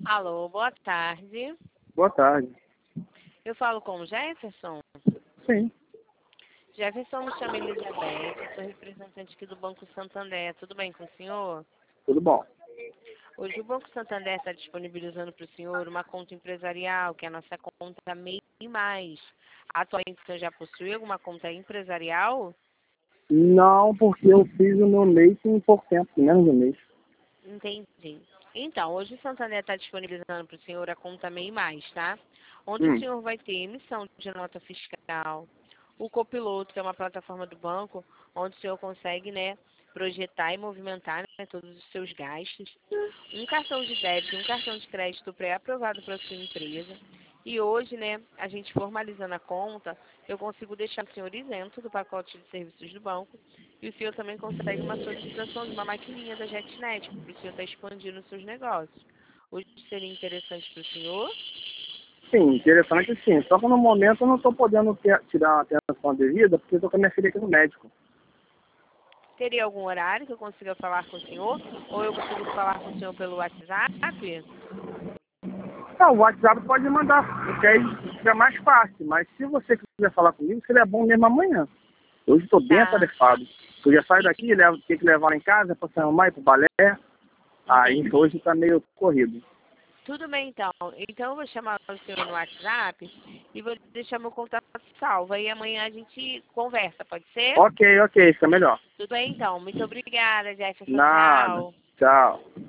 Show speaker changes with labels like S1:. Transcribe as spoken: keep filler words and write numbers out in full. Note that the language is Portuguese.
S1: Alô, boa tarde.
S2: Boa tarde.
S1: Eu falo com o Jefferson.
S2: Sim,
S1: Jefferson, me chama Elizabeth, eu sou representante aqui do Banco Santander. Tudo bem com o senhor?
S2: tudo bom.
S1: Hoje o Banco Santander está disponibilizando para o senhor uma conta empresarial, que é a nossa conta MEI Mais. Atualmente o senhor já possui alguma conta empresarial?
S2: Não, porque eu fiz o meu mês em pouco tempo, menos de um mês.
S1: Entendi. Então, hoje o Santander está disponibilizando para o senhor a conta MEI Mais, tá? Onde o
S2: Hum,
S1: senhor vai ter emissão de nota fiscal, o Copiloto, que é uma plataforma do banco, onde o senhor consegue, né, projetar e movimentar, né, todos os seus gastos, um cartão de débito, um cartão de crédito pré-aprovado para a sua empresa. E hoje, né, a gente formalizando a conta, eu consigo deixar o senhor isento do pacote de serviços do banco e o senhor também consegue uma solicitação de uma maquininha da JetNet para o senhor estar expandindo os seus negócios. Hoje seria interessante para o senhor?
S2: sim, interessante sim. Só que no momento eu não estou podendo ter, tirar a atenção devida porque eu estou com a minha filha aqui no médico.
S1: Teria algum horário que eu consiga falar com o senhor? Ou eu consigo falar com o senhor pelo WhatsApp?
S2: Não, o WhatsApp pode mandar, porque aí fica mais fácil. Mas se você quiser falar comigo, seria bom mesmo amanhã. Hoje estou bem
S1: Tá.
S2: atarefado. Eu já saio
S1: E-
S2: daqui, levo, tenho que levar ela em casa para São Maio, para o balé. Aí
S1: Entendi.
S2: hoje está meio corrido.
S1: Tudo bem, então. Então eu vou chamar o senhor no WhatsApp e vou deixar meu contato salvo. Aí amanhã a gente conversa, pode ser?
S2: Ok, ok, fica melhor.
S1: Tudo bem, então. Muito obrigada, Jefferson.
S2: Nada.
S1: Tchau.
S2: Tchau.